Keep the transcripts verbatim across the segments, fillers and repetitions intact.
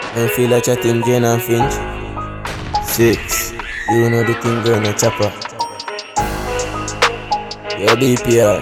I feel like chatting Jane and Finch. Six. You know the thing going on chopper. Your B P R.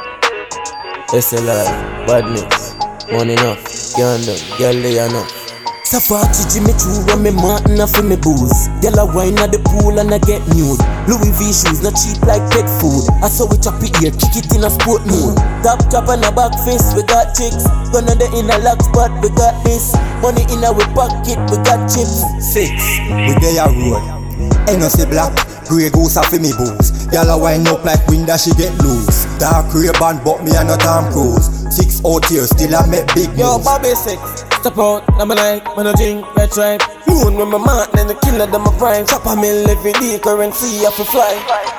S L R. Badness. Money enough. Can't done. Girl lay enough. Safari Jimmy Choo run me Martin for me booze. Girl a wine at the pool and I get nude. Louis V shoes not cheap like pet food. I saw we chop it here, kick it in a sport mood. Top top and a back face, we got chicks. Gonna the in a lock spot, we got this. Money in our pocket, we got chips. Six, we dey a road. Ain't no say black, grey goose a fi me booze. Girl a wine up like wind that she get loose. Dark grey band but me a no Tom Cruise. Six out here, still I make big moves. Yo, Bobby six. Step out, I'm like, when I drink, red tribe. Moon with my man, and the killer, them a prime. Chop a mill every day, currency, I fi fly.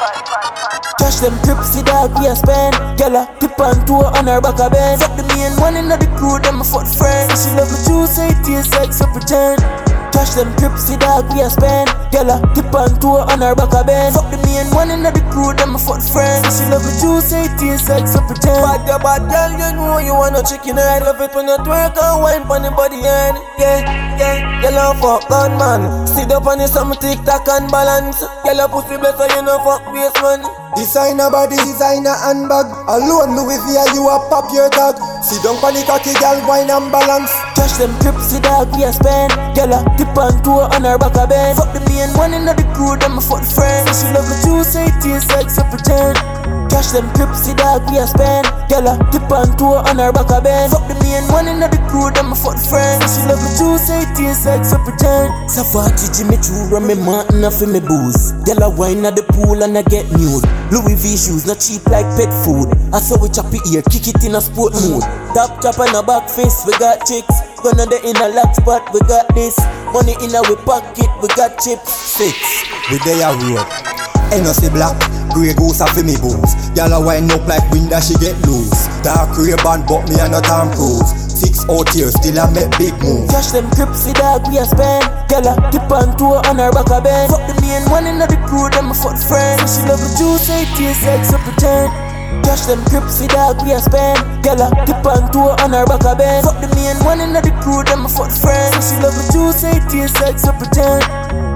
Cash them tipsy dog, we a spend. Gala, tip on tour on her back a bend. Fuck the main one in the crew, them a fuck friends. She love the juice, say it tastes like so pretend. Cash them tipsy dog, we a spend. Gala, tip on tour on her back a bend. Fuck the main one in the crew, them a fuck friends. She love the juice, say it tastes like so pretend. Bad girl, bad girl, you know you want a chicken head. Love it when you twerk and wine pon the body end. Yeah, yeah, you love fuck gun man. Sit up on the some tic tac and balance. Girl a pussy bless so you know fuck waste man. Designer body, designer handbag. Alone Louis V, you a pop your tag. Sit down pon the cocky, girl, wine and balance. Cash them tipsy dog, we a spend. Girl a tip on tour on her back a bend. Fuck the main one in the crew, them a fuck friends. She love the juice, say it tastes like so pretend. Cash them tipsy dog, we a spend. Girl a tip on tour on her back a bend. Fuck the main one in the crew, them a fuck friends. She love the juice, say it tastes like so pretend. Safari Jimmy Choo run me Martin for me booze. Girl a wine at the pool and I get nude. Louis V shoes not cheap like pet food. I saw we chop it here, kick it in a sport mood. Top top and a back face, we got chicks. Gonna the in a lock spot, we got this. Money in our pocket, we got chips. Six, we dey a road. Ain't no say black, grey goose a fi me booze. Girl a wine up like wind that she get loose. Dark grey band but me a no Tom Cruise. Six out here, still I make big moves. Cash them tipsy dog, we a spend. Girl a tip on tour on her back a bend. Fuck the main one in the crew, them a fuck friends. She love the juice, say it tastes like so pretend. Cash them tipsy dog, we a spend. Girl a tip on tour on her back a bend. Fuck the main one in the crew, them a fuck friends. She love the juice, say it tastes like so pretend.